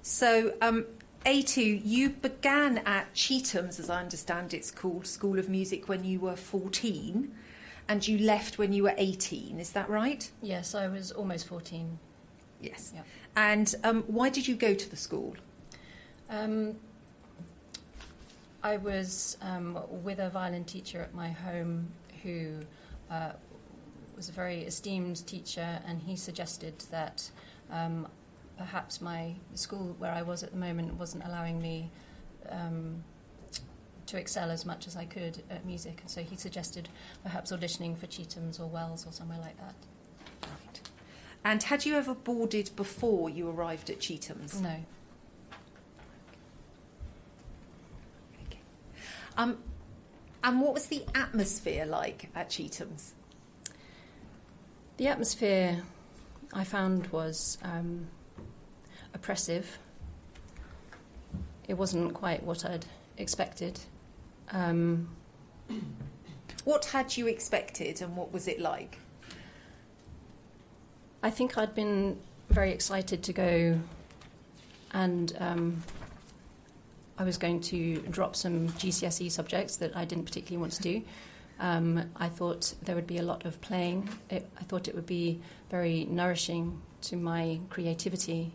So, A2, you began at Chetham's, as I understand it's called, School of Music, when you were 14, and you left when you were 18. Is that right? Yes, I was almost 14. Yes. Yep. And why did you go to the school? I was with a violin teacher at my home who was a very esteemed teacher, and he suggested that perhaps my school where I was at the moment wasn't allowing me to excel as much as I could at music, and so he suggested perhaps auditioning for Chetham's or Wells or somewhere like that. Right. And had you ever boarded before you arrived at Chetham's? No. Okay. And what was the atmosphere like at Chetham's? The atmosphere I found was oppressive. It wasn't quite what I'd expected. What had you expected, and what was it like? I think I'd been very excited to go, and I was going to drop some GCSE subjects that I didn't particularly want to do. I thought there would be a lot of playing. I thought it would be very nourishing to my creativity.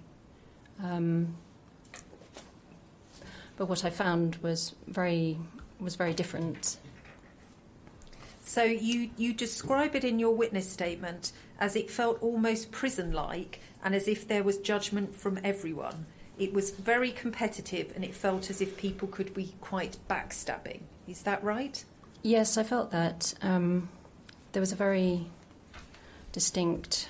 But what I found was very different. So you describe it in your witness statement as it felt almost prison-like and as if there was judgment from everyone. It was very competitive and it felt as if people could be quite backstabbing. Is that right? Yes, I felt that. There was a very distinct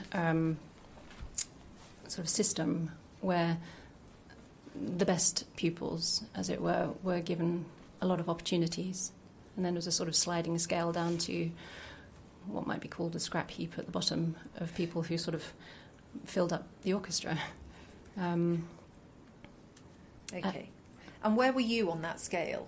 sort of system where the best pupils, as it were given a lot of opportunities. And then there was a sort of sliding scale down to what might be called a scrap heap at the bottom of people who sort of filled up the orchestra. Okay. And where were you on that scale?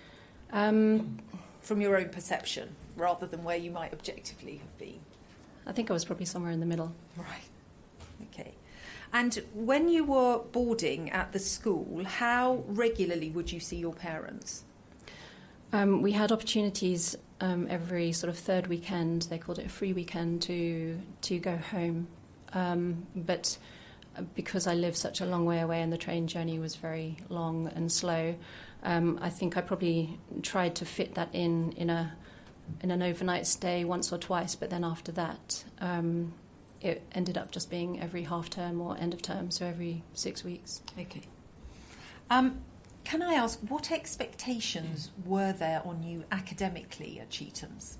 From your own perception, rather than where you might objectively have been? I think I was probably somewhere in the middle. Right. Okay. And when you were boarding at the school, how regularly would you see your parents? We had opportunities every sort of third weekend. They called it a free weekend to go home. But because I live such a long way away and the train journey was very long and slow, I think I probably tried to fit that in an overnight stay once or twice. But then after that, it ended up just being every half term or end of term, so every 6 weeks. Okay. Can I ask, what expectations were there on you academically at Chetham's?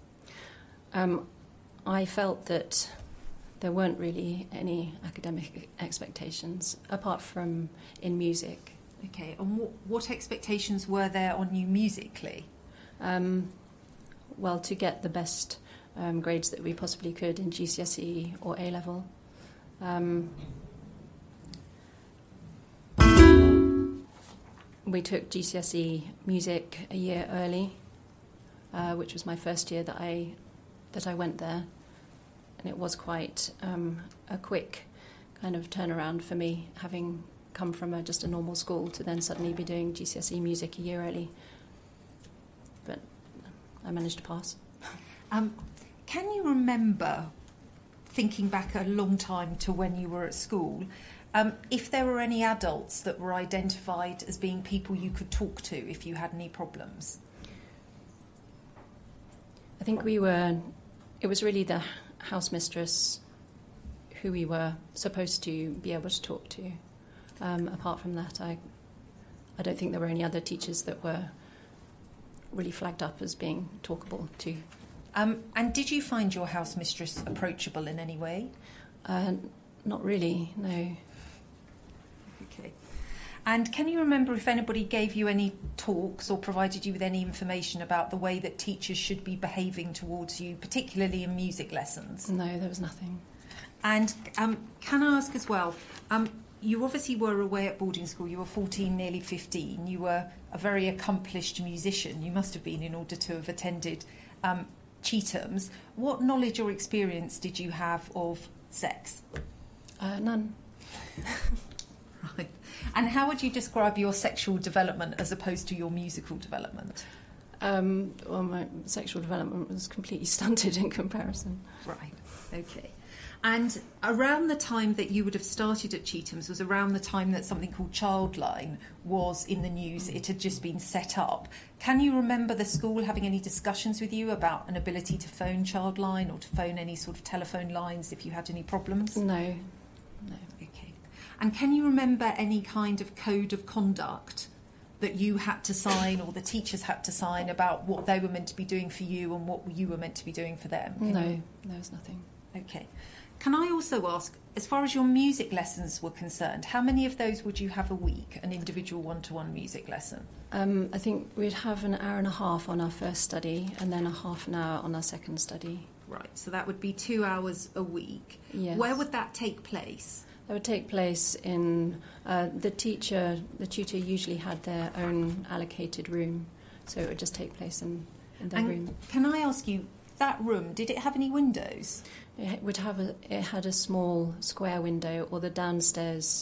I felt that there weren't really any academic expectations, apart from in music. Okay, and what expectations were there on you musically? Well, to get the best grades that we possibly could in GCSE or A-level. We took GCSE music a year early, which was my first year that I went there, and it was quite a quick kind of turnaround for me, having come from just a normal school to then suddenly be doing GCSE music a year early. But I managed to pass. Can you remember, thinking back a long time to when you were at school, if there were any adults that were identified as being people you could talk to if you had any problems? I think it was really the house mistress who we were supposed to be able to talk to. Apart from that, I don't think there were any other teachers that were really flagged up as being talkable to. And did you find your house mistress approachable in any way? Not really, no. Okay. And can you remember if anybody gave you any talks or provided you with any information about the way that teachers should be behaving towards you, particularly in music lessons? No, there was nothing. And can I ask as well, you obviously were away at boarding school. You were 14, nearly 15. You were a very accomplished musician. You must have been in order to have attended Chetham's. What knowledge or experience did you have of sex? None. Right. And how would you describe your sexual development as opposed to your musical development? Well, my sexual development was completely stunted in comparison. Right, okay. And around the time that you would have started at Cheetham's was around the time that something called Childline was in the news. It had just been set up. Can you remember the school having any discussions with you about an ability to phone Childline or to phone any sort of telephone lines if you had any problems? No. Okay. And can you remember any kind of code of conduct that you had to sign or the teachers had to sign about what they were meant to be doing for you and what you were meant to be doing for them? No, there was nothing. Okay. Can I also ask, as far as your music lessons were concerned, how many of those would you have a week, an individual one-to-one music lesson? I think we'd have an hour and a half on our first study and then a half an hour on our second study. Right, so that would be 2 hours a week. Yes. Where would that take place? That would take place in the tutor usually had their own allocated room, so it would just take place in their room. Can I ask you, that room, did it have any windows? It had a small square window, or the downstairs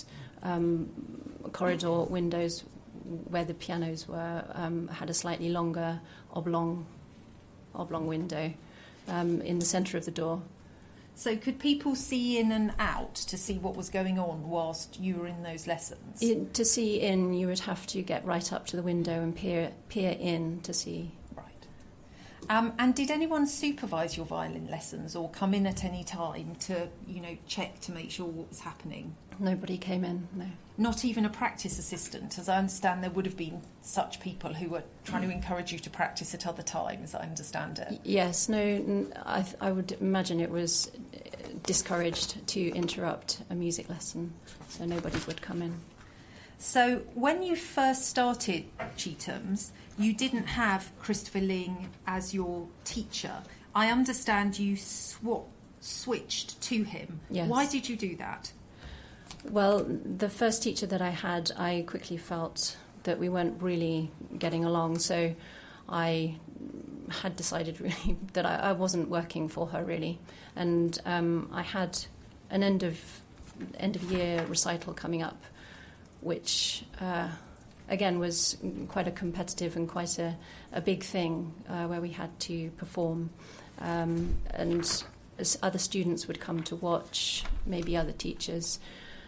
corridor windows where the pianos were had a slightly longer oblong window in the centre of the door. So could people see in and out to see what was going on whilst you were in those lessons? To see in, you would have to get right up to the window and peer in to see. Right. And did anyone supervise your violin lessons or come in at any time to, check to make sure what was happening? Nobody came in, no. Not even a practice assistant? As I understand, there would have been such people who were trying to encourage you to practice at other times, I understand it. Yes, no, I would imagine it was discouraged to interrupt a music lesson, so nobody would come in. So when you first started Cheetham's, you didn't have Christopher Ling as your teacher. I understand you switched to him. Yes. Why did you do that? Well, the first teacher that I had, I quickly felt that we weren't really getting along, so I had decided really that I wasn't working for her really, and I had an end of year recital coming up, which again was quite a competitive and quite a big thing where we had to perform, and as other students would come to watch, maybe other teachers.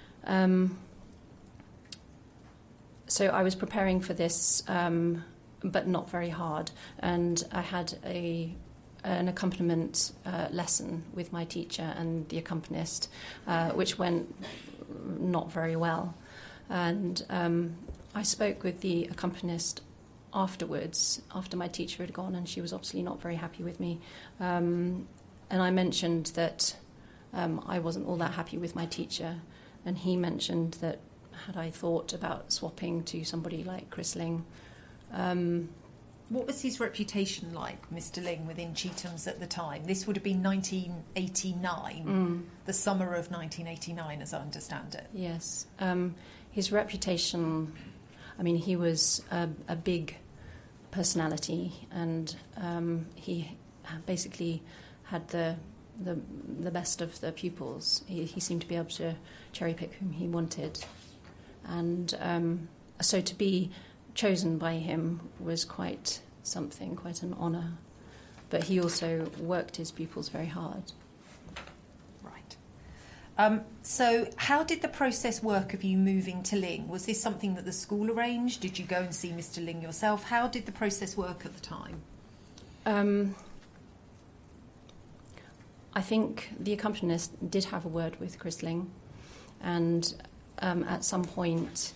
So I was preparing for this, but not very hard, and I had an accompaniment lesson with my teacher and the accompanist, which went not very well. And I spoke with the accompanist afterwards, after my teacher had gone, and she was obviously not very happy with me. And I mentioned that I wasn't all that happy with my teacher, and he mentioned that had I thought about swapping to somebody like Chris Ling. What was his reputation like, Mr. Ling, within Cheetham's at the time? This would have been 1989, the summer of 1989, as I understand it. Yes. His reputation, I mean, he was a big personality, and he basically had the best of the pupils. He seemed to be able to cherry pick whom he wanted. And so to be chosen by him was quite something, quite an honour. But he also worked his pupils very hard. Right. So how did the process work of you moving to Ling? Was this something that the school arranged? Did you go and see Mr. Ling yourself? How did the process work at the time? I think the accompanist did have a word with Chris Ling, and at some point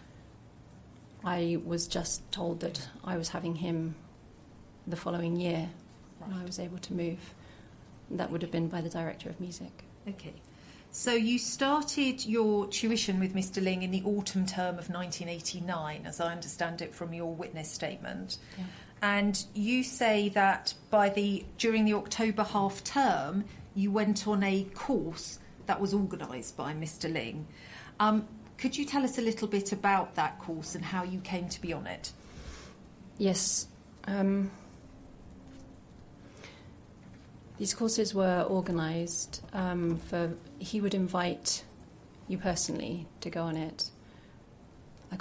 I was just told that I was having him the following year, and I was able to move. That would have been by the director of music. Okay. So you started your tuition with Mr. Ling in the autumn term of 1989, as I understand it from your witness statement. Yeah. And you say that during the October half term, you went on a course that was organised by Mr. Ling. Could you tell us a little bit about that course and how you came to be on it? Yes. These courses were organised he would invite you personally to go on it.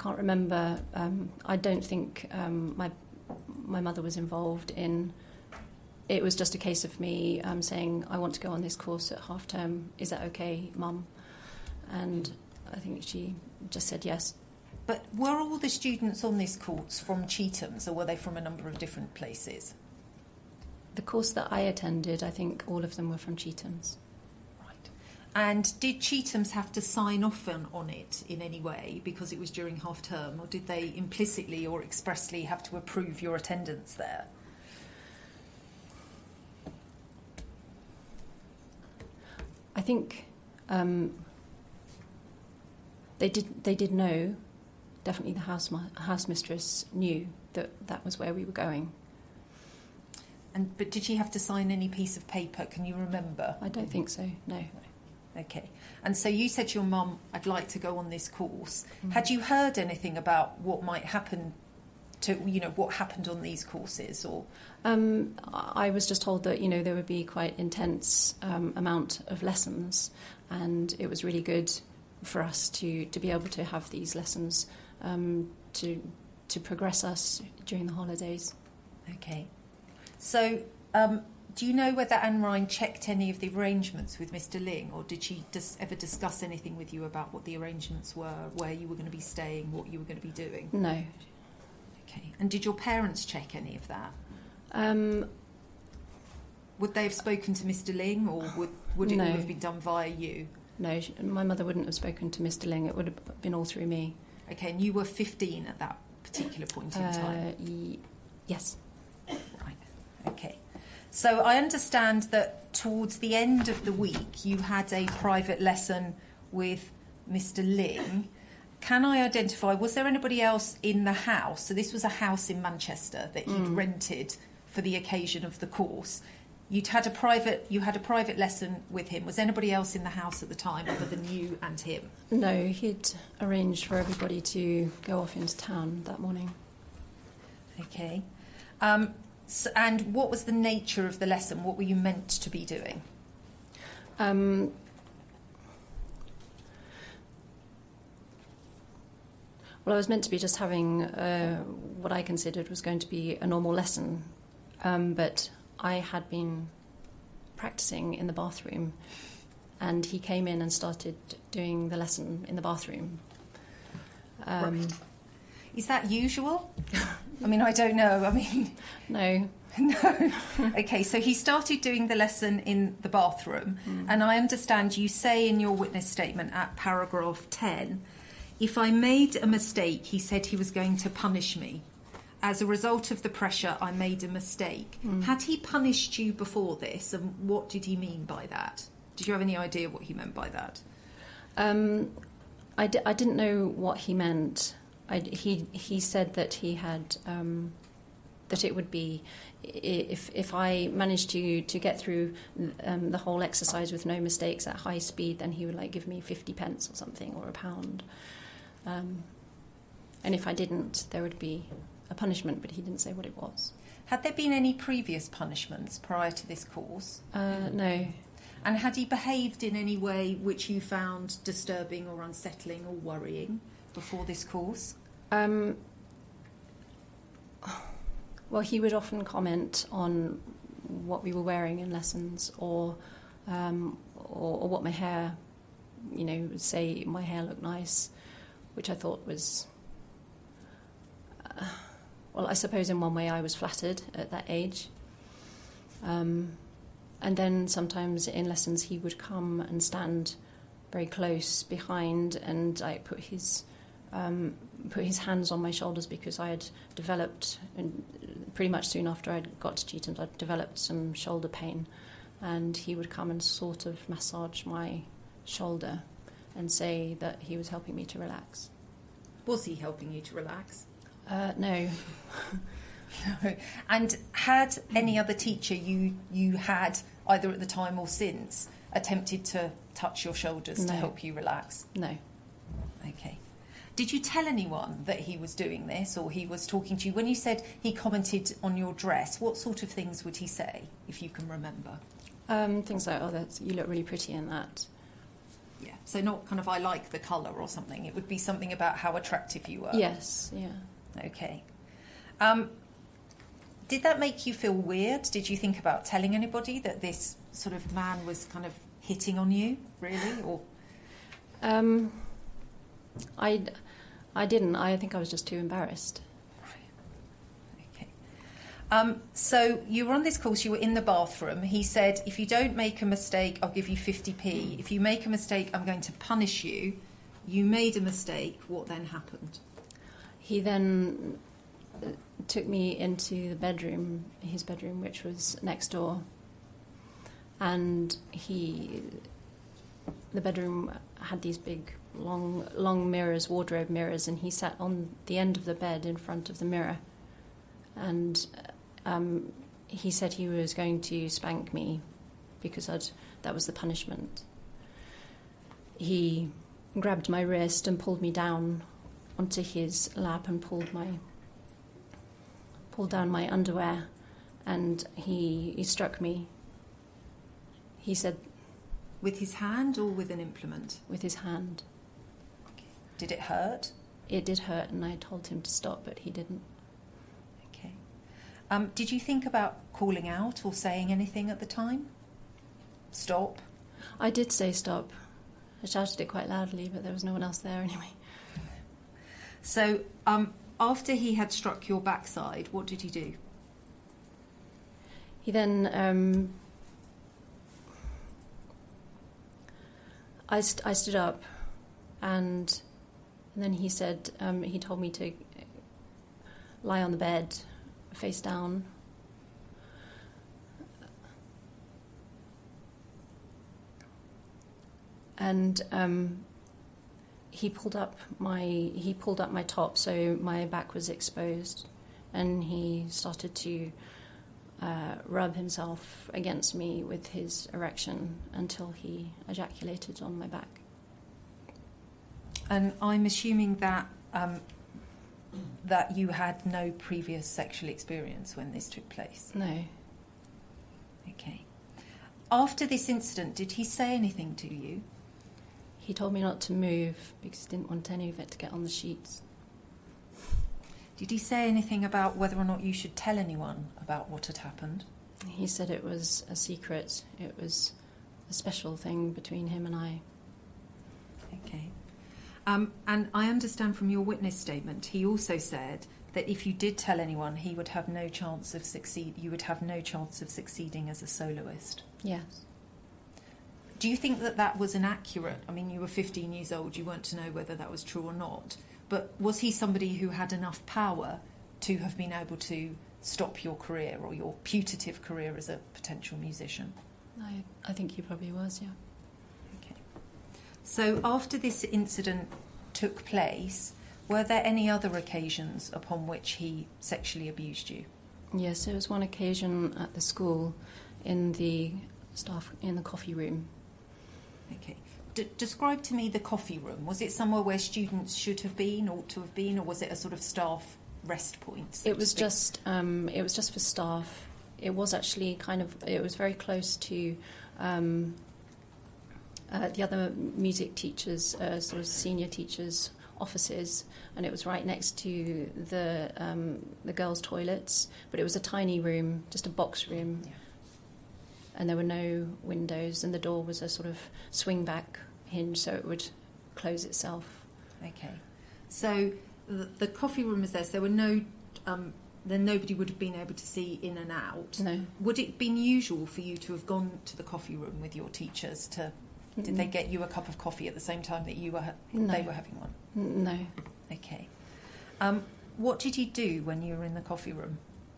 can't remember. I don't think my mother was involved in. It was just a case of me saying, I want to go on this course at half term. Is that okay, Mum? And I think she just said yes. But were all the students on this course from Chetham's, or were they from a number of different places? The course that I attended, I think all of them were from Chetham's. Right. And did Chetham's have to sign off on it in any way because it was during half term, or did they implicitly or expressly have to approve your attendance there? I think they did know. Definitely, the house mistress knew that was where we were going. But did she have to sign any piece of paper? Can you remember? I don't think so. No. Okay. And so you said to your mum, "I'd like to go on this course." Had you heard anything about what might happen to what happened on these courses, or? I was just told that there would be quite intense amount of lessons, and it was really good for us to be able to have these lessons to progress us during the holidays. Okay. So, do you know whether Anne Ryan checked any of the arrangements with Mr. Ling, or did she ever discuss anything with you about what the arrangements were, where you were going to be staying, what you were going to be doing? No. Okay. And did your parents check any of that? Would they have spoken to Mr. Ling, or would it all have been done via you? No, my mother wouldn't have spoken to Mr. Ling. It would have been all through me. Okay, and you were 15 at that particular point in time? Yes. Right, okay. So I understand that towards the end of the week you had a private lesson with Mr. Ling. Can I identify, was there anybody else in the house? So this was a house in Manchester that he'd rented for the occasion of the course. You had a private lesson with him. Was anybody else in the house at the time other than you and him? No, he'd arranged for everybody to go off into town that morning. Okay. And what was the nature of the lesson? What were you meant to be doing? Well, I was meant to be just having what I considered was going to be a normal lesson, but I had been practicing in the bathroom, and he came in and started doing the lesson in the bathroom. Right. Is that usual? I mean, I don't know. I mean... No. No. Okay, so he started doing the lesson in the bathroom, and I understand you say in your witness statement at paragraph 10, if I made a mistake, he said he was going to punish me. As a result of the pressure, I made a mistake. Had he punished you before this, and what did he mean by that? Did you have any idea what he meant by that? I didn't know what he meant. He said that he had that it would be if I managed to get through the whole exercise with no mistakes at high speed, then he would give me 50 pence or something, or £1. And if I didn't, there would be a punishment, but he didn't say what it was. Had there been any previous punishments prior to this course? No. And had he behaved in any way which you found disturbing or unsettling or worrying before this course? Well, he would often comment on what we were wearing in lessons, or what my hair, say my hair looked nice, which I thought was... well, I suppose in one way I was flattered at that age. And then sometimes in lessons he would come and stand very close behind, and I put his hands on my shoulders, because I had developed, and pretty much soon after I got to Chetham's, I'd developed some shoulder pain, and he would come and sort of massage my shoulder and say that he was helping me to relax. Was he helping you to relax? No. No. And had any other teacher you had, either at the time or since, attempted to touch your shoulders to help you relax? No. Okay. Did you tell anyone that he was doing this, or he was talking to you? When you said he commented on your dress, what sort of things would he say, if you can remember? Things like, you look really pretty in that. Yeah. So not kind of I like the colour or something. It would be something about how attractive you were. Yes, yeah. Okay. Did that make you feel weird? Did you think about telling anybody that this sort of man was kind of hitting on you, really? Or I didn't. I think I was just too embarrassed. Okay. So you were on this course, you were in the bathroom. He said, if you don't make a mistake, I'll give you 50p. If you make a mistake, I'm going to punish you. You made a mistake. What then happened? He then took me into the bedroom, his bedroom, which was next door. And the bedroom had these big, long mirrors, wardrobe mirrors, and he sat on the end of the bed in front of the mirror. And he said he was going to spank me because that was the punishment. He grabbed my wrist and pulled me down onto his lap and pulled down my underwear, and he struck me. He said... With his hand or with an implement? With his hand. Okay. Did it hurt? It did hurt, and I told him to stop, but he didn't. Okay. Did you think about calling out or saying anything at the time? Stop? I did say stop. I shouted it quite loudly, but there was no one else there anyway. So, after he had struck your backside, what did he do? He then... I stood up, and then he said, he told me to lie on the bed, face down. And he pulled up my top, so my back was exposed, and he started to rub himself against me with his erection until he ejaculated on my back. And I'm assuming that that you had no previous sexual experience when this took place? No. Okay. After this incident, did he say anything to you? He told me not to move because he didn't want any of it to get on the sheets. Did he say anything about whether or not you should tell anyone about what had happened? He said it was a secret. It was a special thing between him and I. Okay. And I understand from your witness statement, he also said that if you did tell anyone, he would have no chance of you would have no chance of succeeding as a soloist. Yes. Do you think that that was inaccurate? I mean, you were 15 years old, you weren't to know whether that was true or not. But was he somebody who had enough power to have been able to stop your career or your putative career as a potential musician? I think he probably was, yeah. Okay. So after this incident took place, were there any other occasions upon which he sexually abused you? Yes, there was one occasion at the school in the coffee room. Okay. Describe to me the coffee room. Was it somewhere where students should have been, ought to have been, or was it a sort of staff rest point? It was just for staff. It was actually it was very close to the other music teachers, sort of senior teachers' offices, and it was right next to the girls' toilets. But it was a tiny room, just a box room. Yeah. And there were no windows, and the door was a sort of swing-back hinge, so it would close itself. Okay. So the coffee room was there, so there were no... then nobody would have been able to see in and out. No. Would it have been usual for you to have gone to the coffee room with your teachers to... Did they get you a cup of coffee at the same time that they were having one? No. Okay. What did he do when you were in the coffee room?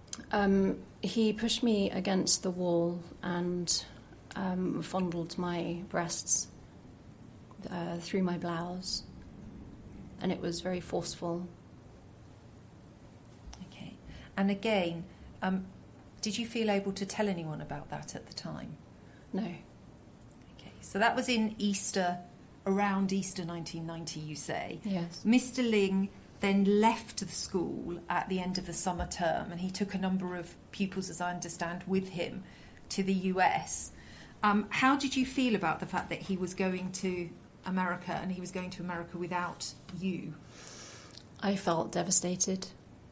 He pushed me against the wall and fondled my breasts through my blouse, and it was very forceful. Okay. And again, did you feel able to tell anyone about that at the time? No. Okay. So that was in around Easter 1990, you say? Yes. Mr. Ling then left the school at the end of the summer term, and he took a number of pupils, as I understand, with him to the US. How did you feel about the fact that he was going to America and he was going to America without you? I felt devastated.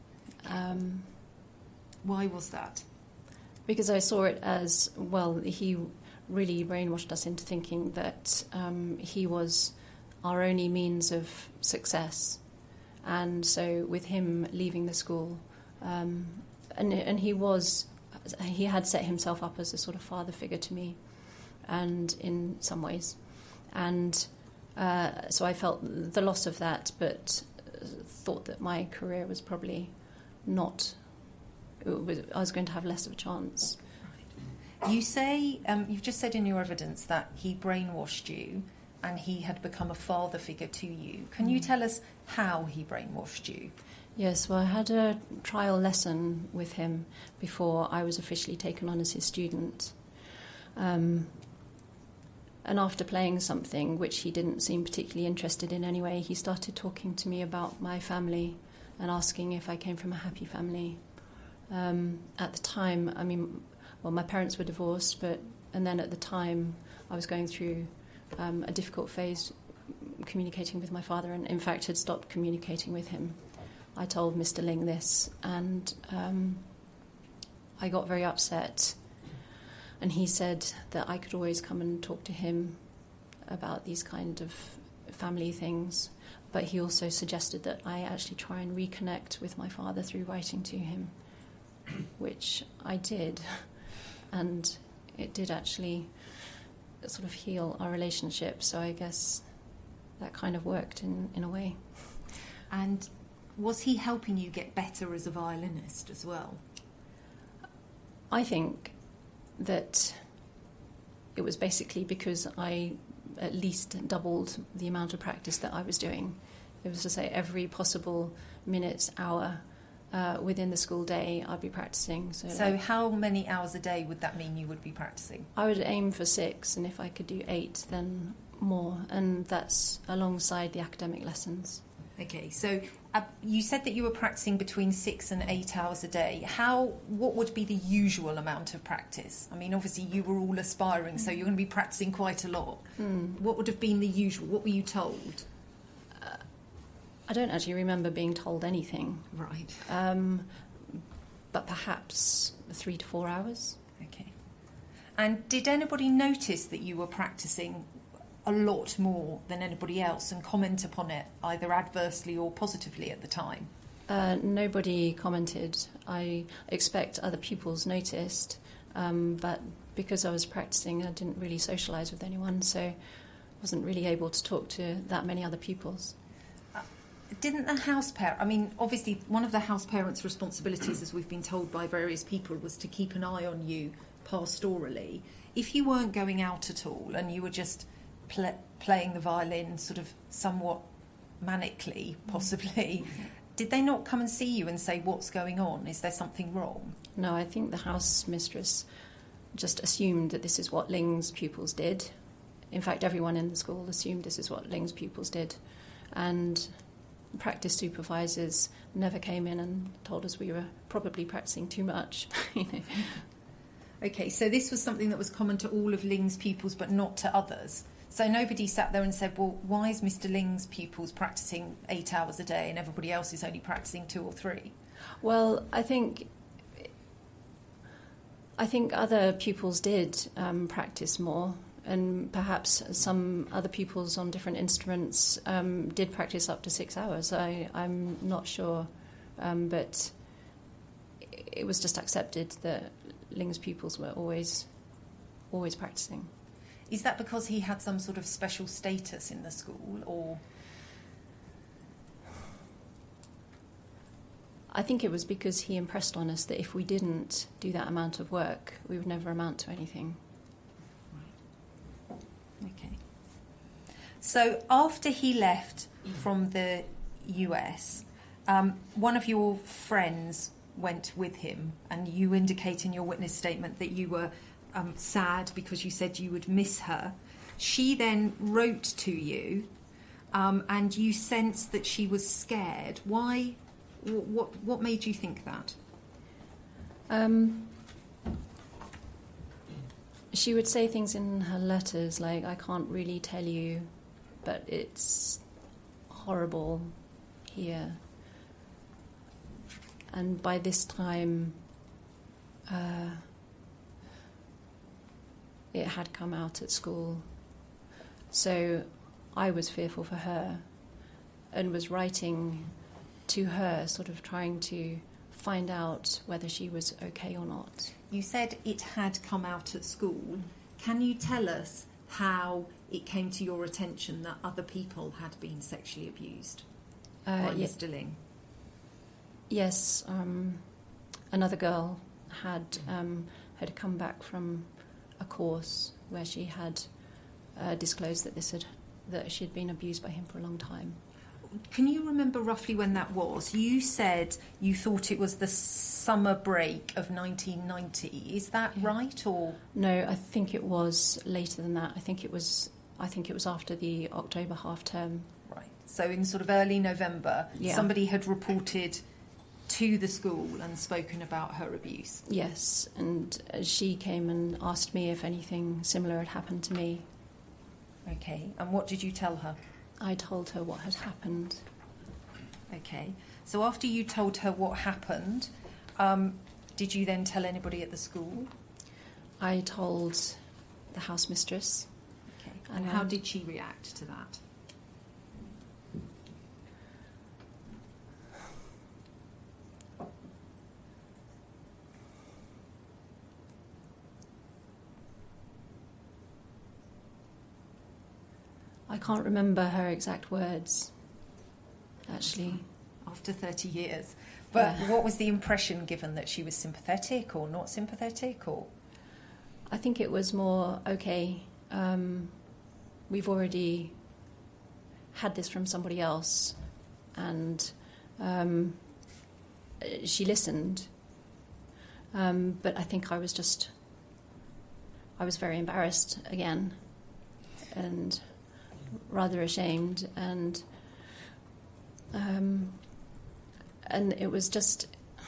Why was that? Because I saw it as, well, he really brainwashed us into thinking that he was our only means of success. And so with him leaving the school, and he had set himself up as a sort of father figure to me, and in some ways. And so I felt the loss of that, but thought that my career was probably not, I was going to have less of a chance. Right. You say, you've just said in your evidence that he brainwashed you and he had become a father figure to you. Can you tell us how he brainwashed you? Yes, well, I had a trial lesson with him before I was officially taken on as his student. And after playing something which he didn't seem particularly interested in anyway, he started talking to me about my family and asking if I came from a happy family. At the time, my parents were divorced, and then at the time I was going through a difficult phase communicating with my father, and in fact had stopped communicating with him. I told Mr. Ling this, and I got very upset. And he said that I could always come and talk to him about these kind of family things. But he also suggested that I actually try and reconnect with my father through writing to him, which I did. And it did actually sort of heal our relationship. So I guess that kind of worked in a way. And was he helping you get better as a violinist as well? I think that it was basically because I at least doubled the amount of practice that I was doing. It was to say every possible minute, hour within the school day I'd be practicing. So how many hours a day would that mean you would be practicing? I would aim for 6, and if I could do 8, then more. And that's alongside the academic lessons. Okay, so you said that you were practicing between 6 and 8 hours a day. What would be the usual amount of practice? I mean, obviously you were all aspiring, so you're going to be practicing quite a lot. What would have been the usual? What were you told? I don't actually remember being told anything. Right. But perhaps 3 to 4 hours. Okay. And did anybody notice that you were practicing a lot more than anybody else and comment upon it, either adversely or positively at the time? Nobody commented. I expect other pupils noticed, but because I was practicing, I didn't really socialise with anyone, so I wasn't really able to talk to that many other pupils. Didn't the house parent, obviously one of the house parents' responsibilities, as we've been told by various people, was to keep an eye on you pastorally. If you weren't going out at all and you were just playing the violin sort of somewhat manically, possibly, did they not come and see you and say, what's going on? Is there something wrong? No, I think the house mistress just assumed that this is what Ling's pupils did. In fact, everyone in the school assumed this is what Ling's pupils did. And practice supervisors never came in and told us we were probably practicing too much. Okay, so this was something that was common to all of Ling's pupils but not to others. So nobody sat there and said, well, why is Mr. Ling's pupils practicing 8 hours a day and everybody else is only practicing 2 or 3? Well, I think other pupils did practice more, and perhaps some other pupils on different instruments did practice up to 6 hours. I'm not sure, but it was just accepted that Ling's pupils were always practicing. Is that because he had some sort of special status in the school, or...? I think it was because he impressed on us that if we didn't do that amount of work, we would never amount to anything. Okay. So after he left from the US, one of your friends went with him, and you indicate in your witness statement that you were sad because you said you would miss her. She then wrote to you, and you sensed that she was scared. Why? What made you think that? She would say things in her letters like, I can't really tell you but it's horrible here. And by this time, it had come out at school. So I was fearful for her and was writing to her, sort of trying to find out whether she was okay or not. You said it had come out at school. Can you tell us how it came to your attention that other people had been sexually abused by Mr. Ling? Yes, another girl had come back from a course where she had disclosed that she had been abused by him for a long time. Can you remember roughly when that was? You said you thought it was the summer break of 1990. Is that right, or no? I think it was later than that. I think it was after the October half term. Right. So in sort of early November, somebody had reported to the school and spoken about her abuse. Yes, and she came and asked me if anything similar had happened to me. Okay. And what did you tell her? I told her what had happened. Okay. So after you told her what happened, did you then tell anybody at the school? I told the house mistress. Okay. And how did she react to that? I can't remember her exact words, actually. After 30 years. But what was the impression given, that she was sympathetic or not sympathetic? Or I think it was more, okay, we've already had this from somebody else, and she listened. But I think I was very embarrassed again, and rather ashamed, and it was just,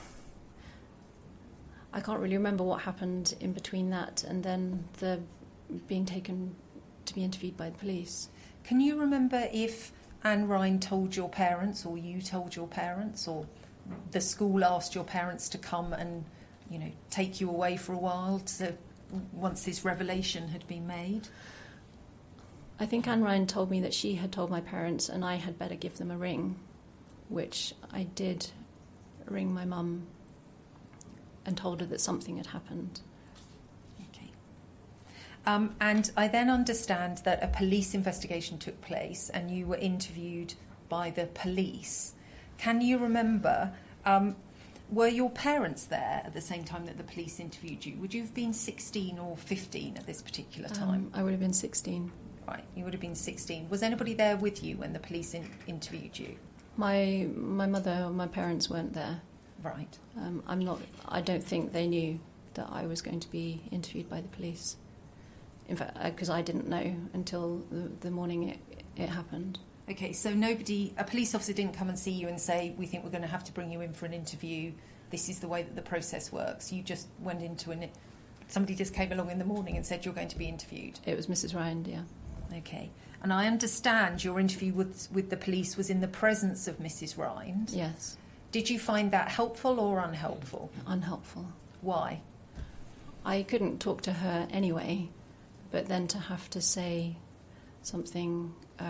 I can't really remember what happened in between that and then the being taken to be interviewed by the police. Can you remember if Anne Ryan told your parents, or you told your parents, or the school asked your parents to come and, take you away for a while once this revelation had been made? I think Anne Ryan told me that she had told my parents and I had better give them a ring, which I did ring my mum and told her that something had happened. Okay. And I then understand that a police investigation took place and you were interviewed by the police. Can you remember, were your parents there at the same time that the police interviewed you? Would you have been 16 or 15 at this particular time? I would have been 16. Right, you would have been 16. Was anybody there with you when the police interviewed you? My mother or my parents weren't there. Right. I don't think they knew that I was going to be interviewed by the police. In fact, because I didn't know until the morning it happened. Okay, so a police officer didn't come and see you and say, we think we're going to have to bring you in for an interview. This is the way that the process works. You just went into somebody just came along in the morning and said you're going to be interviewed. It was Mrs. Ryan, yeah. Okay. And I understand your interview with the police was in the presence of Mrs. Rind. Yes. Did you find that helpful or unhelpful? Unhelpful. Why? I couldn't talk to her anyway, but then to have to say something,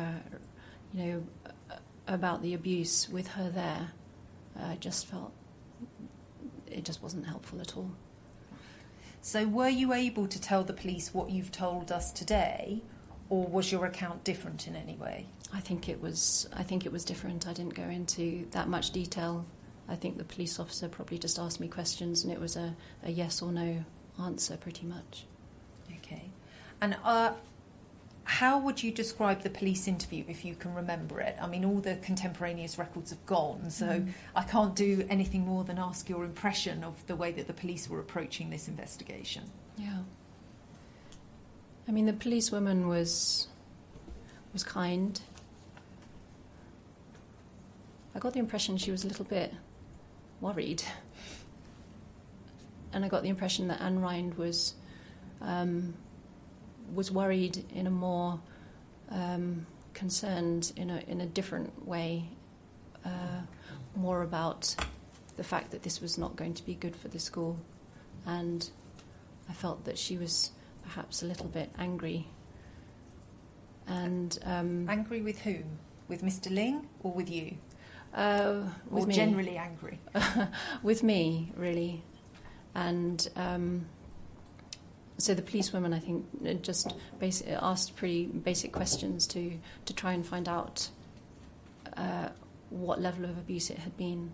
about the abuse with her there, I just felt it just wasn't helpful at all. So were you able to tell the police what you've told us today, or was your account different in any way? I think it was different. I didn't go into that much detail. I think the police officer probably just asked me questions and it was a yes or no answer pretty much. Okay. And how would you describe the police interview if you can remember it? I mean, all the contemporaneous records have gone, so I can't do anything more than ask your impression of the way that the police were approaching this investigation. Yeah. I mean, the policewoman was kind. I got the impression she was a little bit worried. And I got the impression that Anne Rind was worried in a more concerned in a different way, more about the fact that this was not going to be good for the school, and I felt that she was perhaps a little bit angry. And angry with whom? With Mr. Ling or with you? With or me. Generally angry? With me, really. And so the policewoman, I think, just asked pretty basic questions to try and find out what level of abuse it had been.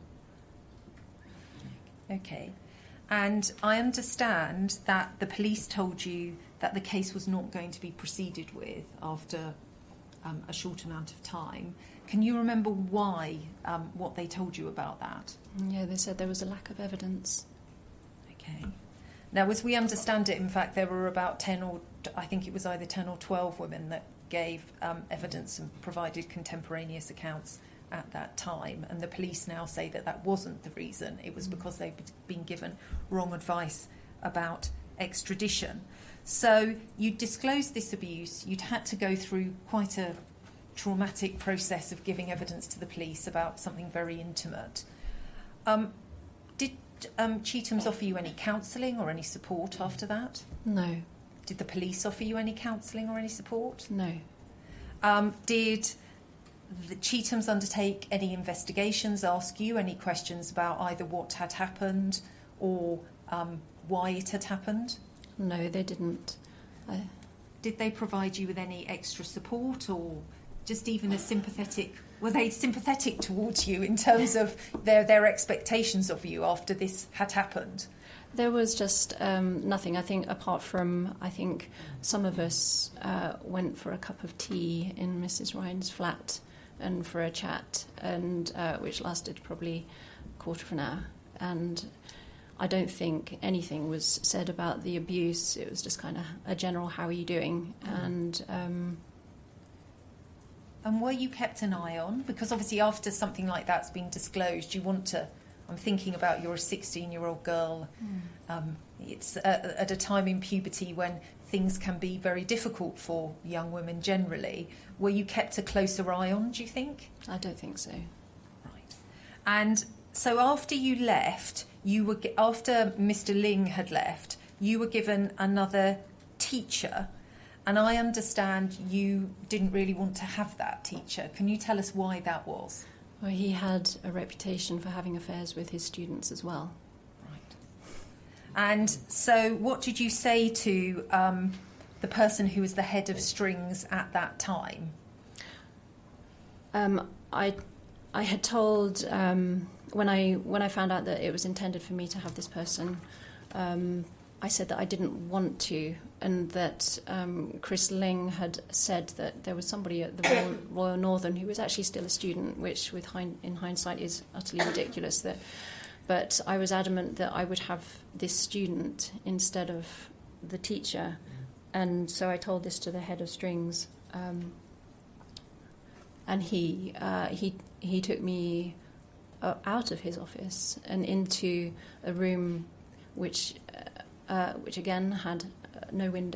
Okay. And I understand that the police told you that the case was not going to be proceeded with after a short amount of time. Can you remember why, what they told you about that? Yeah, they said there was a lack of evidence. Okay. Now, as we understand it, in fact, there were about 10 or, I think it was either 10 or 12 women that gave evidence and provided contemporaneous accounts at that time, and the police now say that that wasn't the reason. It was because they'd been given wrong advice about extradition. So you disclosed this abuse. You'd had to go through quite a traumatic process of giving evidence to the police about something very intimate. Did Cheatham's offer you any counselling or any support after that? No. Did the police offer you any counselling or any support? No. Did the Cheatham's undertake any investigations, ask you any questions about either what had happened or why it had happened? No, they didn't. Did they provide you with any extra support, or just even a sympathetic... Were they sympathetic towards you in terms of their expectations of you after this had happened? There was just nothing. I think apart from, some of us went for a cup of tea in Mrs. Ryan's flat and for a chat, and which lasted probably a quarter of an hour. And I don't think anything was said about the abuse. It was just kind of a general, how are you doing? And were you kept an eye on? Because obviously after something like that's been disclosed, you want to... I'm thinking about you're a 16-year-old girl. It's at a time in puberty when things can be very difficult for young women generally. Were you kept a closer eye on, do you think? I don't think so. Right. And so after you left, after Mr. Ling had left, you were given another teacher, and I understand you didn't really want to have that teacher. Can you tell us why that was? Well, he had a reputation for having affairs with his students as well. Right. And so what did you say to the person who was the head of strings at that time? I had told, when I found out that it was intended for me to have this person, I said that I didn't want to, and that Chris Ling had said that there was somebody at the Royal Northern who was actually still a student, which in hindsight is utterly ridiculous. But I was adamant that I would have this student instead of the teacher, and so I told this to the head of strings, and he took me out of his office and into a room which again had no window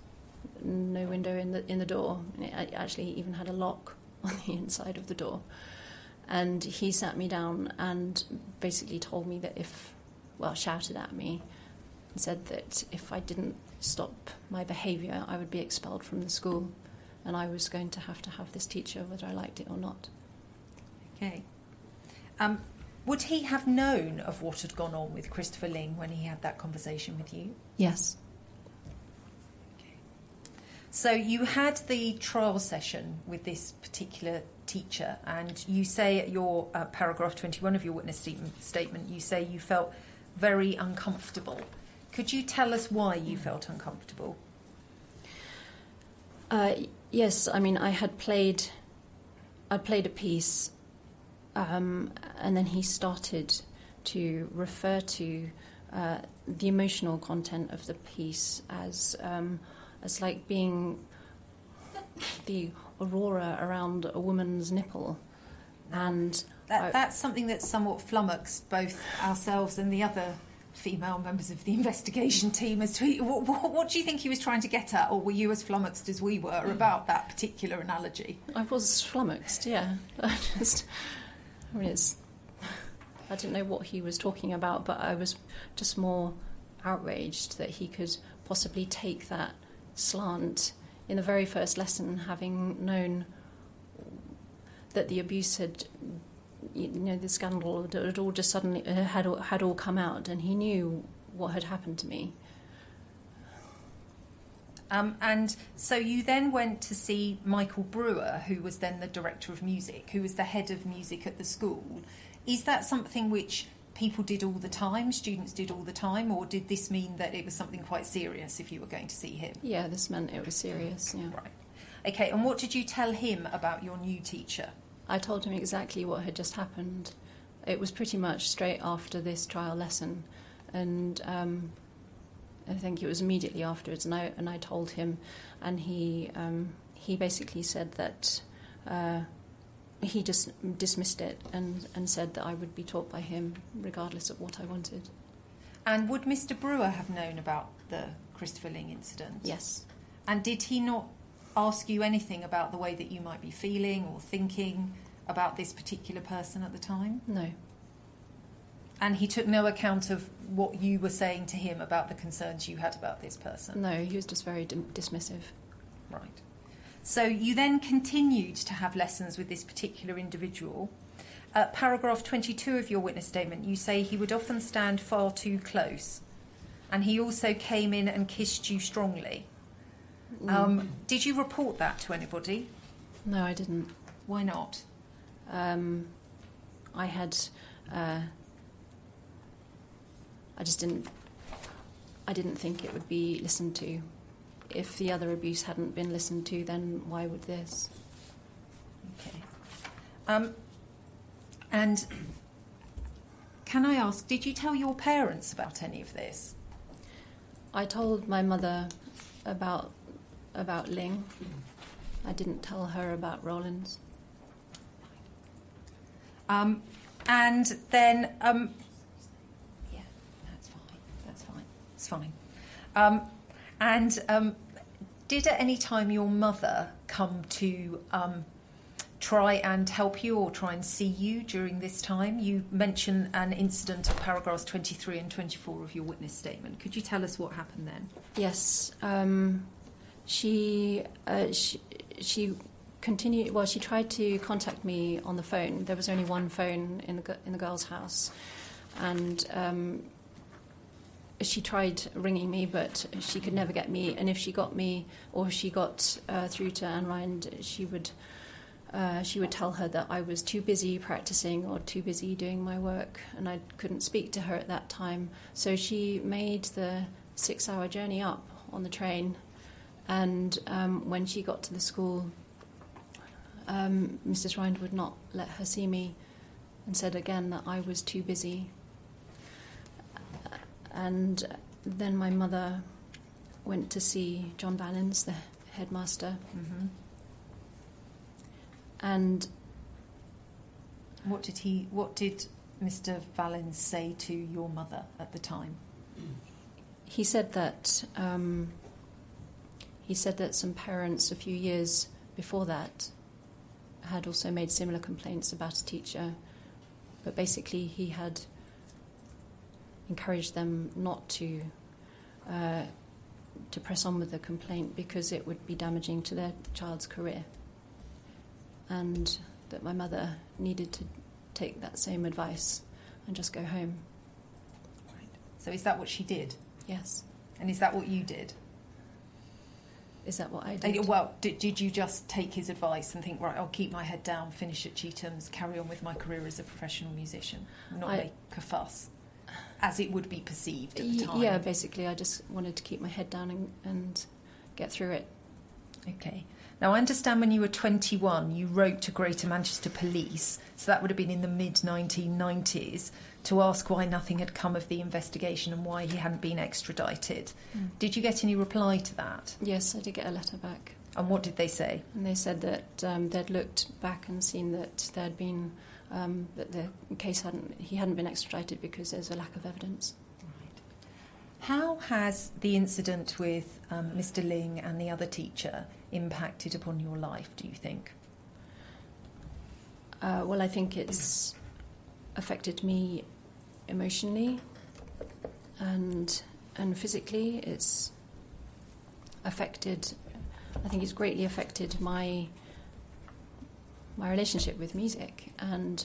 in the door. It actually even had a lock on the inside of the door. And he sat me down and basically told me that shouted at me and said that if I didn't stop my behaviour, I would be expelled from the school, and I was going to have this teacher whether I liked it or not. Okay. Would he have known of what had gone on with Christopher Ling when he had that conversation with you? Yes. Okay. So you had the trial session with this particular teacher, and you say at your paragraph 21 of your witness statement, you say you felt very uncomfortable. Could you tell us why you felt uncomfortable? Yes, I mean, I'd played a piece, and then he started to refer to the emotional content of the piece as like being the aurora around a woman's nipple, and that's something that somewhat flummoxed both ourselves and the other female members of the investigation team as to what do you think he was trying to get at, or were you as flummoxed as we were about that particular analogy? I was flummoxed, yeah. I didn't know what he was talking about, but I was just more outraged that he could possibly take that slant in the very first lesson, having known that the abuse had, the scandal had all just suddenly had all come out, and he knew what had happened to me. And so you then went to see Michael Brewer, who was then the director of music, who was the head of music at the school. Is that something which people did all the time, students did all the time, or did this mean that it was something quite serious if you were going to see him? Yeah, this meant it was serious, yeah. Right. Okay, and what did you tell him about your new teacher? I told him exactly what had just happened. It was pretty much straight after this trial lesson, and I think it was immediately afterwards. And I told him, and he basically said that he just dismissed it and said that I would be taught by him regardless of what I wanted. And would Mr. Brewer have known about the Christopher Ling incident? Yes. And did he not ask you anything about the way that you might be feeling or thinking about this particular person at the time? No. And he took no account of what you were saying to him about the concerns you had about this person? No, he was just very dismissive. Right. So you then continued to have lessons with this particular individual. Paragraph 22 of your witness statement, you say he would often stand far too close, and he also came in and kissed you strongly. Did you report that to anybody? No, I didn't. Why not? I had... I didn't think it would be listened to. If the other abuse hadn't been listened to, then why would this? Okay. And can I ask, did you tell your parents about any of this? I told my mother about Ling. I didn't tell her about Rollins. And then, yeah, that's fine. It's fine. Did at any time your mother come to try and help you or try and see you during this time? You mention an incident of paragraphs 23 and 24 of your witness statement. Could you tell us what happened then? Yes. She continued. Well, she tried to contact me on the phone. There was only one phone in the girls' house, and she tried ringing me, but she could never get me. And if she got me, or she got through to Anne Rind, she would tell her that I was too busy practicing or too busy doing my work, and I couldn't speak to her at that time. So she made the 6-hour journey up on the train, and when she got to the school, Mrs. Rind would not let her see me, and said again that I was too busy. And then my mother went to see John Valens, the headmaster. Mm-hmm. And what did Mr. Valens say to your mother at the time? He said that some parents a few years before that had also made similar complaints about a teacher, but basically he had encouraged them not to press on with the complaint because it would be damaging to their child's career, and that my mother needed to take that same advice and just go home. Right. So is that what she did? Yes. And is that what you did? Is that what I did? Well, did you just take his advice and think, right, I'll keep my head down, finish at Chetham's, carry on with my career as a professional musician, not make a fuss, as it would be perceived at the time? Yeah, basically I just wanted to keep my head down and get through it. Okay. Now, I understand when you were 21, you wrote to Greater Manchester Police, so that would have been in the mid-1990s, to ask why nothing had come of the investigation and why he hadn't been extradited. Did you get any reply to that? Yes, I did get a letter back. And what did they say? And they said that they'd looked back and seen that there had been that the case he hadn't been extradited because there's a lack of evidence. Right. How has the incident with Mr. Ling and the other teacher impacted upon your life, do you think? Well, I think it's affected me emotionally and physically. It's affected, I think it's greatly affected my relationship with music, and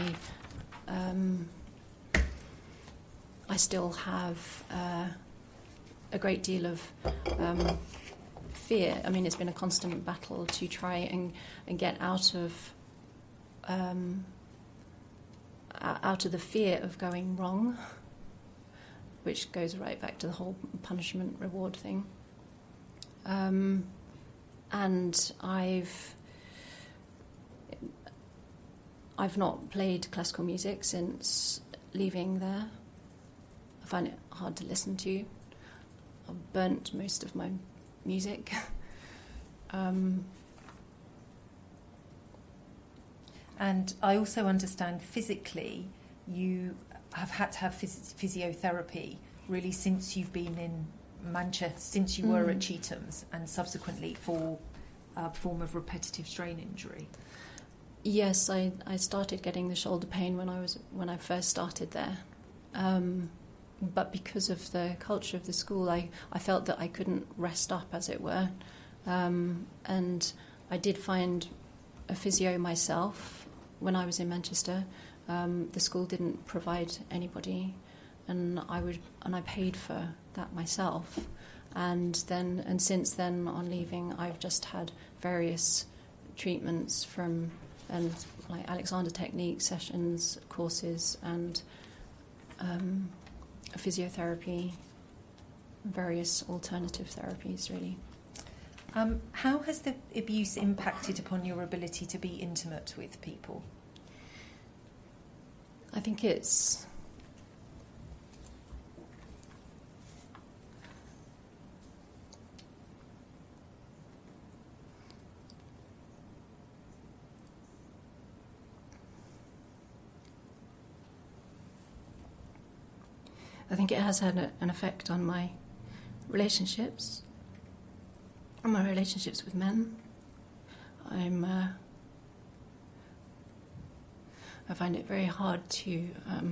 I still have a great deal of fear. I mean, it's been a constant battle to try and get out of the fear of going wrong, which goes right back to the whole punishment reward thing. And I've not played classical music since leaving there. I find it hard to listen to. I've burnt most of my music. And I also understand physically you have had to have physiotherapy really since you've been in Manchester, since you were at Chetham's, and subsequently for a form of repetitive strain injury. Yes, I started getting the shoulder pain when I first started there. But because of the culture of the school, I felt that I couldn't rest up, as it were. And I did find a physio myself when I was in Manchester. The school didn't provide anybody, and I paid for that myself. And since then, on leaving, I've just had various treatments and like Alexander Technique sessions, courses, and physiotherapy, various alternative therapies, really. How has the abuse impacted upon your ability to be intimate with people? I think it's it has had an effect on my relationships, with men. I find it very hard to.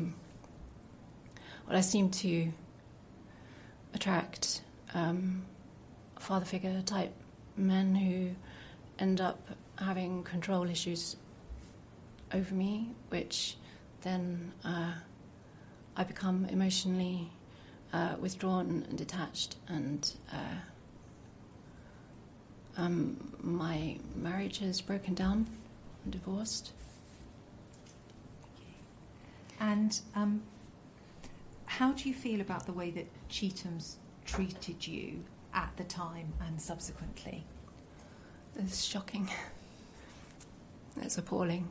I seem to attract father figure type men who end up having control issues over me, which then I become emotionally withdrawn and detached, and my marriage has broken down. I'm divorced. And how do you feel about the way that Chetham's treated you at the time and subsequently? It's shocking. It's appalling.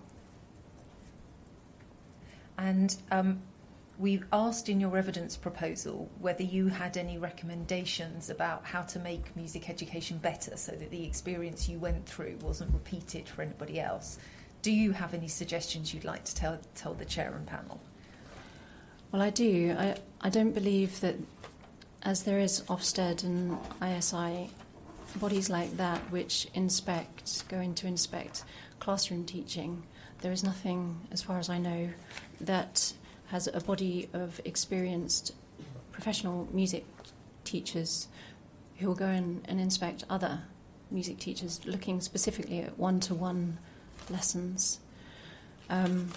And we've asked in your evidence proposal whether you had any recommendations about how to make music education better so that the experience you went through wasn't repeated for anybody else. Do you have any suggestions you'd like to tell the chair and panel? Well, I do. I don't believe that, as there is Ofsted and ISI, bodies like that which go in to inspect classroom teaching, there is nothing, as far as I know, that has a body of experienced professional music teachers who will go in and inspect other music teachers, looking specifically at one-to-one lessons. And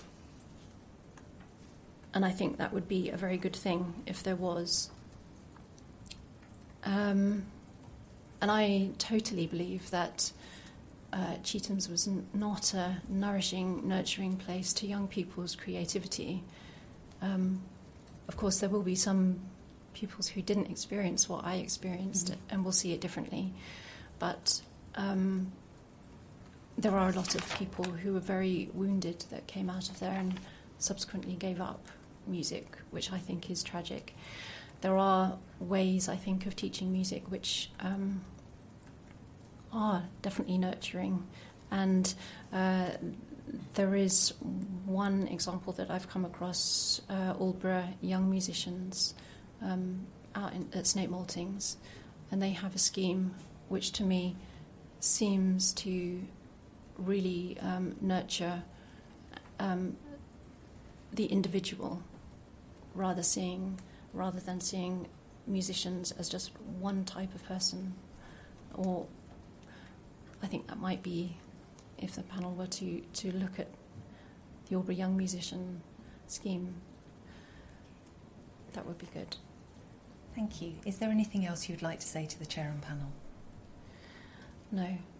I think that would be a very good thing if there was. And I totally believe that Chetham's was not a nourishing, nurturing place to young people's creativity. Of course, there will be some pupils who didn't experience what I experienced and will see it differently. But there are a lot of people who were very wounded that came out of there and subsequently gave up music, which I think is tragic. There are ways, I think, of teaching music which are definitely nurturing, and there is one example that I've come across, Aldborough young musicians at Snape Maltings, and they have a scheme which to me seems to really nurture the individual rather than seeing musicians as just one type of person. Or I think that might be, if the panel were to look at the Aubrey Young Musician scheme, that would be good. Thank you. Is there anything else you'd like to say to the chair and panel? No.